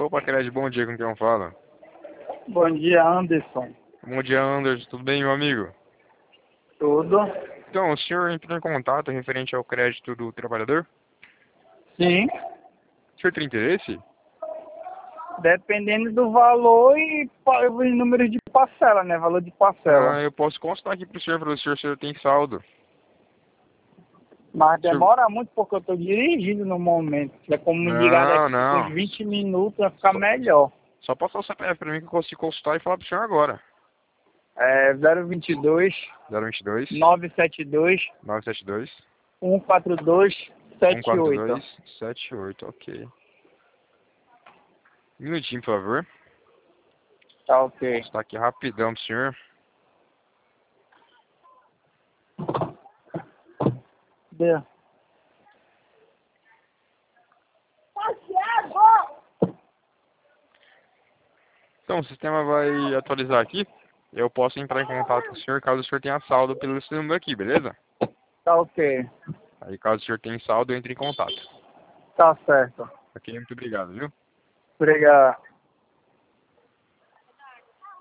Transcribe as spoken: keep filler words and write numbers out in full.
Opa, Cred, bom dia, com quem eu falo? Bom dia, Anderson. Bom dia, Anderson, tudo bem, meu amigo? Tudo? Então, o senhor entrou em contato referente ao crédito do trabalhador? Sim. O senhor tem interesse? Dependendo do valor e pa- o número de parcela, né? Valor de parcela. Ah, eu posso consultar aqui pro senhor, para o senhor se o senhor tem saldo. Mas Senhor- demora muito porque eu tô dirigindo no momento. Se é como me ligar Não, daqui por não. uns vinte minutos, vai ficar melhor. Só passar o C P F pra mim que eu consigo consultar e falar pro senhor agora. É zero vinte e dois, zero vinte e dois, nove sete dois, nove sete dois, um quatro dois, um sete quatro oito. dois, sete oito, ok. Um minutinho, por favor. Tá ok. Está aqui rapidão pro senhor. Deu. Então, o sistema vai atualizar aqui. Eu posso entrar em contato com o senhor caso o senhor tenha saldo pelo esse número aqui, beleza? Tá ok. Aí, caso o senhor tenha saldo, eu entre em contato. Tá certo. Ok, muito obrigado, viu? Obrigado.